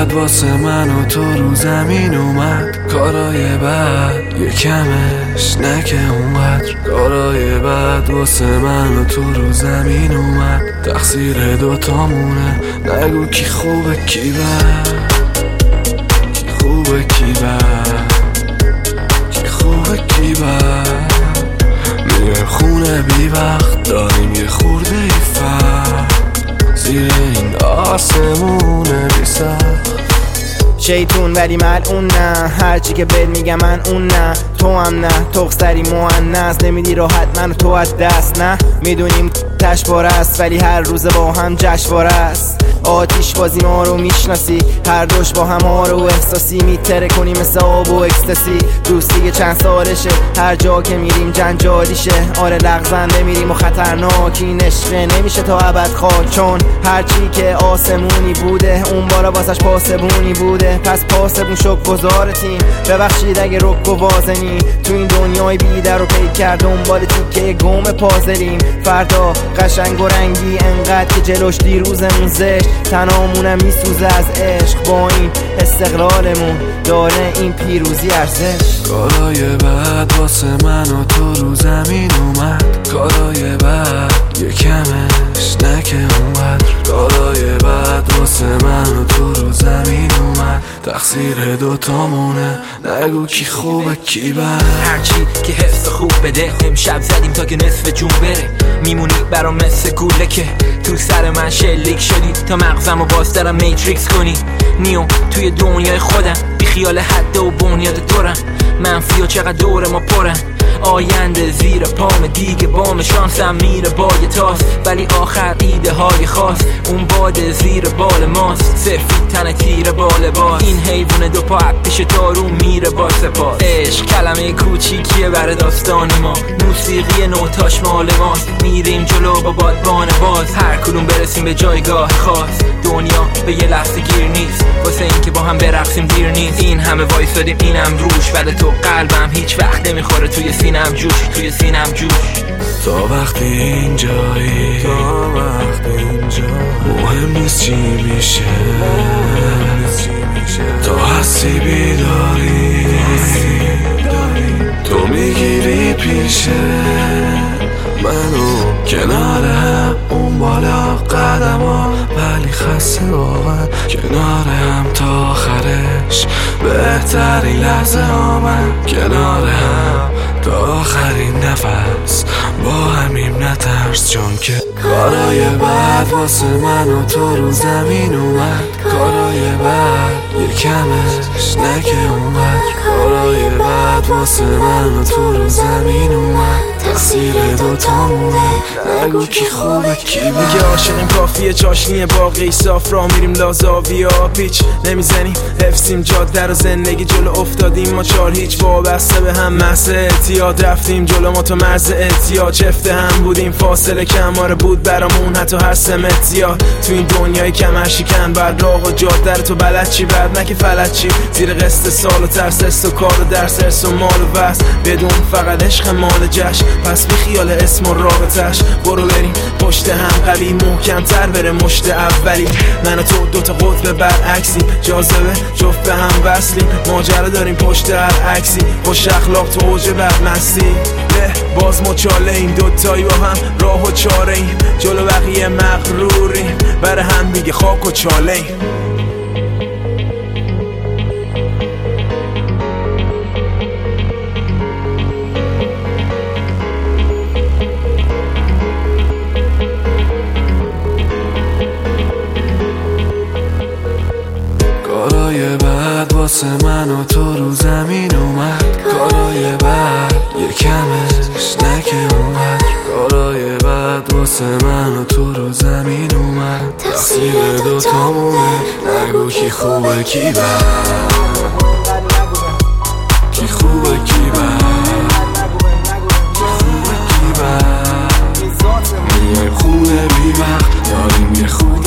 بعد واسه من و تو رو زمین اومد. کارای بعد یه کمش نکه اونقدر. کارای بعد واسه من و تو رو زمین اومد. تقصیر دوتامونه، نگو کی خوبه کی بد، کی خوبه کی بد، کی خوبه کی بد. میرم خونه بی وقت، داریم یه خورده ای فرق زیر این آسمونه بی سخت. شیطون ولی ملعون نه، هرچی که بهت میگم من اون نه. تو هم نه، تخسری مؤنث، نمیدی راحت منو تو از دست. نه میدونیم تشواره است ولی هر روز با هم جشنواره است. آتیش بازی ما رو میشناسی، هر دوش با هم ها رو احساسی میتره کنی مثل آب و اکستاسی. دوستی که چند سالشه، هر جا که میریم جنجالیشه. آره لغزنده میریم و خطرناک، این عشقه نمیشه تا ابد خاک. چون هرچی که آسمونی بوده اون بالا واسش پاسبونی بوده. پس پاسبون شک گذارتیم، ببخشید اگه رک و وازنی. تو این دنیای بی در و پی کرد دنبال تیکه گم پازلیم. فردا قشنگ و رنگی انقدر که جلوش دیروزمون زشت. تنامونم میسوزه از عشق، با این استقلالمون داره این پیروزی ارزش. کارای بعد واسه من و تو رو زمین اومد. کارای بعد یه کمش نکه اونقدر. کارای بعد واسه من و تو رو زمین اومد. تقصیر دوتامونه، نگو کی خوبه کی بد. هرچی که حس خوب بده، امشب زدیم تا که نصف جون بره. میمونی برام مثل گوله که تو سر من شلیک شدی، تا مغزمو باز دارم میتریکس کنی. نیو توی دنیای خودم، بی خیال حد و بنیاد دورم. منفی و چقدر دور ما پرن، آینده زیر پام دیگه بام شانسم میره با یه تاس. ولی آخر ایده های خاص، اون باد زیر بال ماست. صرفی تن تیر بال باز، این حیوان دو پا پیش تارو میره با سپاس. عشق کلمه کوچیکیه بر داستان ما، موسیقی نوتاش مال ماست. میریم جلو با بادبان باز، هر کدوم برسیم به جایگاه خاص. دنیا به یه لحظه گیر نیست، واسه این که با هم برقصیم دیر نیست. این همه وایسادیم اینم روش، ولی تو قلبم هیچ وقت نمیخوره توی سینم جوش، توی سینم جوش. تا وقتی اینجایی، تا وقتی اینجا مهم نیست چی میشه. تا هستی بیداری، تو میگیری پیشه منو کنار هم، اون بالا قدم ها ولی خسته واقعا. کنار هم تا آخرش بهترین لحظه ها، من کنار هم تا آخرین نفس با همیم نترس. چون که کارای بعد واسه من و تو رو زمین اومد. کارای بعد یه کمش نکه اونقدر. کارای بعد واسه من و تو رو زمین اومد. تقصیر دوتامونه، نگو کی خوبه کی بد. میگه عاشقیم کافیه چاشنیه باقی صاف، راه میریم لازاویا پیچ نمیزنیم. حفظیم جاده رو زندگی جلو افتادیم ما چار هیچ، وابسته به هم محض اعتیاد. رفتیم جلو ما تو مرز اعتیاد، چفته هم بودیم فاصله کماره بود برامون حتی هر سمتیاد. تو این دنیای کمر شکن بعد راه و جاده رو تو بلد چی بعد نکه فلت چی. زیر قسط سال و ترس است و کار و درس ارس و مال و بس، بدون فقط عشق مال جشن. پس بی خیال اسم و رابطش، برو بریم پشت هم قوی محکم تر بره مشت اولی. من و تو دوتا قطب برعکسی، جاذبه جفت به هم وصلیم. ماجرا داریم پشت هر عکسی، خوش اخلاق تو اوج بدمستی. باز ما چاله این دوتایی با هم راه و چاره ایم. جلو بقیه مغروریم، بر هم دیگه خاک و چاله ایم. کارای بعد واسه من و تو رو زمین اومد. کارای بعد یه کمش نکه اومد. کارای بعد واسه من و تو رو زمین اومد. تقصیر دوتامونه، نگو کی خوبه کی بد، کی خوبه کی بد، کی خوبه کی بد. میایم خونه بی وقت، داریم یه خوب